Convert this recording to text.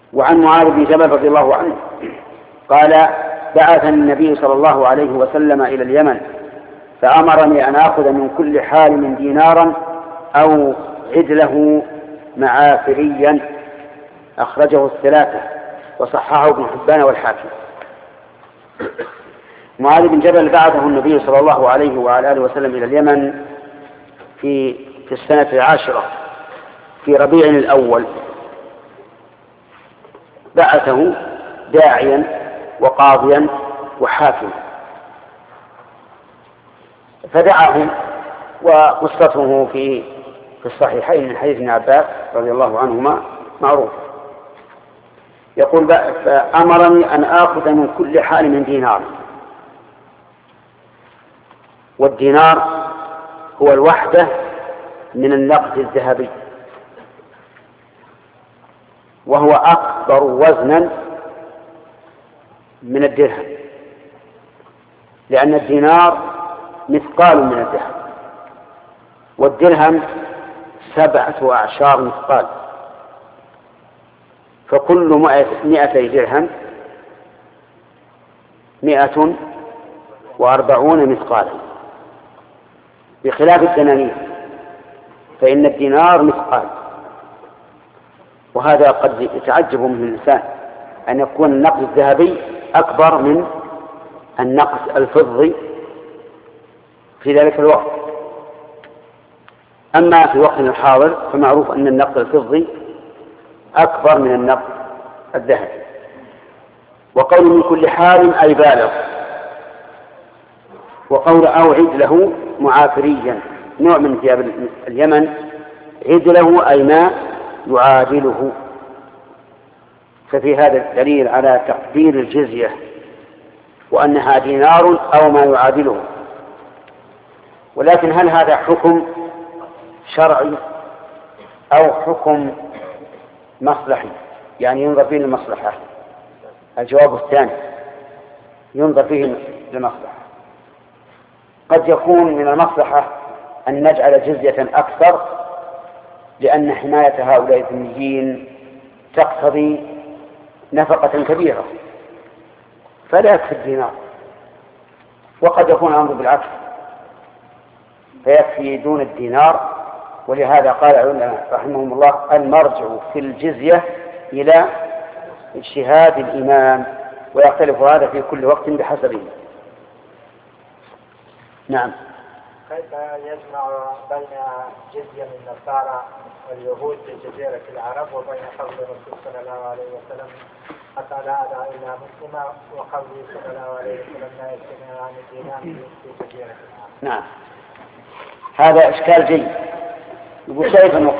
وعن معاذ بن جبل رضي الله عنه قال بعثني النبي صلى الله عليه وسلم إلى اليمن فأمرني أن آخذ من كل حالم دينارا أو عدله معافريا. أخرجه الثلاثة وصححه ابن حبان والحاكم. معاذ بن جبل بعثه النبي صلى الله عليه وعلى آله وسلم إلى اليمن في السنة 10 في ربيع الأول. بعثه داعيا وقاضيا وحاكما فدعاهم، وقصته في الصحيحين من حديث ابن عباس رضي الله عنهما معروف. يقول فأمرني أن آخذ من كل حالم دينار، والدينار هو الوحدة من النقد الذهبي، وهو أكبر وزنا من الدرهم، لأن الدينار مثقال من الذهب، والدرهم 7 أعشار مثقال، فكل 100 درهم 140 مثقالا، بخلاف الدنانير فإن الدينار مثقال. وهذا قد يتعجب منه الإنسان أن يكون النقد الذهبي أكبر من النقد الفضي في ذلك الوقت. أما في وقتنا الحاضر فمعروف أن النقد الفضي أكبر من النقد الذهبي. وقول من كل حال أي بالغ، وقول أوعد له معافريا نوع من ثياب اليمن، عد له أي ما يعادله. ففي هذا دليل على تقدير الجزية وأنها دينار أو ما يعادله. ولكن هل هذا حكم شرعي أو حكم مصلحي؟ يعني ينظر فيه للمصلحة. الجواب الثاني، ينظر فيه للمصلحة. قد يكون من المصلحة أن نجعل جزية أكثر، لأن حماية هؤلاء الذميين تقتضي نفقة كبيرة فلا يكفي الدينار. وقد يكون الأمر بالعكس فيكفي دون الدينار. ولهذا قال العلماء رحمهم الله المرجع في الجزية إلى اجتهاد الإمام، ويختلف هذا في كل وقت بحسبه. نعم. كيف يجمع بين جزية من النصارى واليهود في جزيرة العرب وبين قول الرسول صلى الله عليه وسلم حتى لا أدع إلا مسلما وقوله صلى الله عليه وسلم لا يجتمع عن الدينار في جزيرة العرب؟ نعم، هذا إشكال جيد. يقول كيف